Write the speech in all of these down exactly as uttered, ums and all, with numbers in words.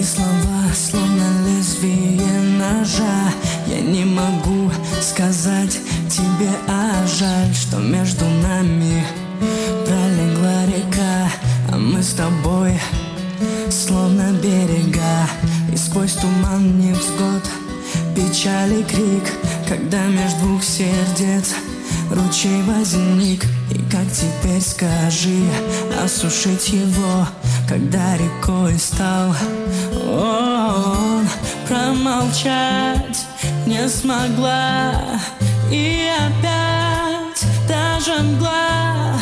слова, словно лезвие ножа. Я не могу сказать тебе, а жаль, что между нами пролегла река, а мы с тобой словно берега. И сквозь туман невзгод, печаль и крик, когда между двух сердец ручей возник. И как теперь, скажи, осушить его, когда рекой стал он? Промолчать не смогла, и опять та же мгла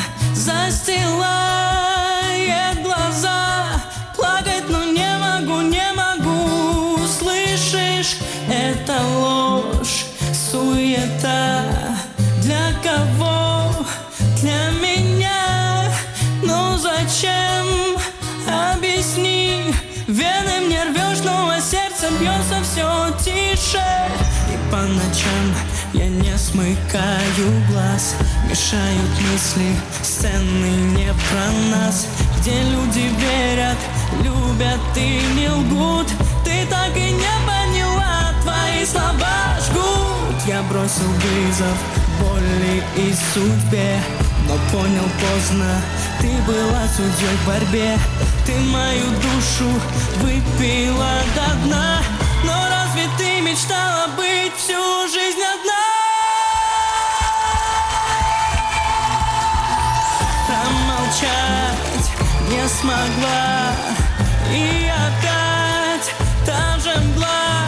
застилает глаза. Плакать, но не могу, не могу. Слышишь, это ложь, суета. Для кого? Для меня. Ну зачем? Объясни. Вены мне рвешь, но а сердце бьется все тише. И по ночам я не смыкаю глаз, мешают мысли, сцены не про нас, где люди верят, любят и не лгут. Ты так и не поняла, твои слова жгут. Я бросил вызов боли и судьбе, но понял поздно, ты была судьей в борьбе. Ты мою душу выпила до дна, но разве ты мечтала быть всю жизнь одна? Промолчать не смогла, и опять та же мгла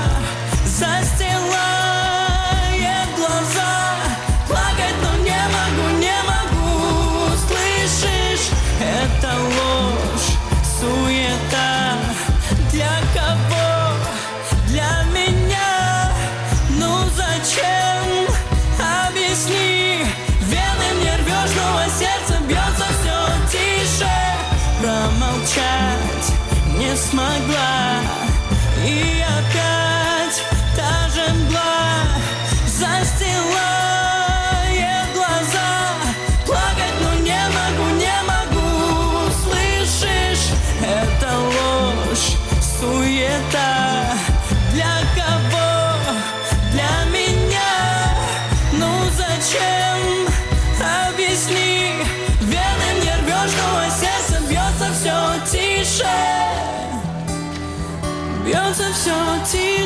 застилает глаза. Плакать, но не могу, не могу. Слышишь, это ложь, суета. Для кого? Для меня. Ну зачем? Объясни. Вены мне рвешь, но а сердце бьется все тише. Промолчать не смогла, и опять та же мгла застилает глаза. Плакать, но не могу, не могу. Слышишь, это ложь, суета. Для кого? Для меня. Ну зачем? Объясни. Вены мне рвешь, но а сердце бьется все тише. Бьется все тише.